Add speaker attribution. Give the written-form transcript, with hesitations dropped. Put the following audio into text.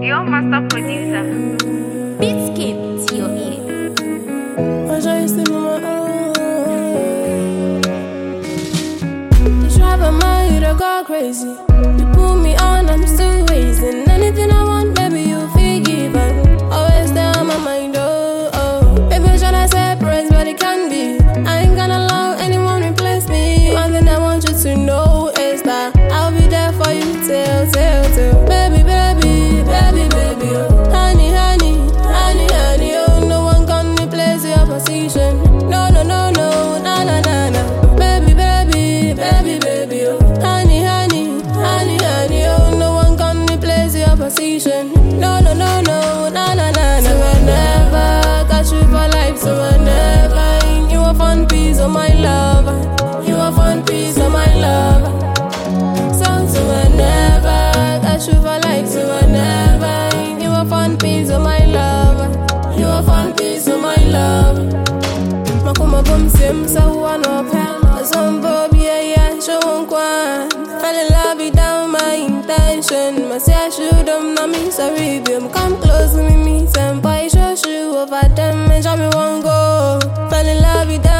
Speaker 1: Your master producer.
Speaker 2: Beatscape to your ear.
Speaker 3: I try to sleep on my own. You drive my mind, I go crazy. You pull me on, I'm still wasting. Anything I want, baby, you feel given. Always there on my mind, oh, oh. Baby, I'm tryna separate, but it can be. I ain't gonna allow anyone replace me. One thing I want you to know is that I'll be there for you till. Baby, baby, baby, baby, oh. Honey, honey, honey, honey, oh. No one can replace your position. No, no, no, no, na, na, na, na. Baby, baby, baby, baby, oh. Honey, honey, honey, honey, oh. No one can replace your position. No, no, no, no, na, na, na, na. So I never got you for life. So I never. You a fun piece of my love. You a fun piece of my love. So I never got you for life. So I never. You a fun piece of my love. You a fun piece of my love. Makuma bum sim so one up. Some Bob, yeah, show one kwan. Fell in love without my intention. Must say I should not me sorry, babe. Come close to me, senpai, show you over them and show me one go. Fell in love without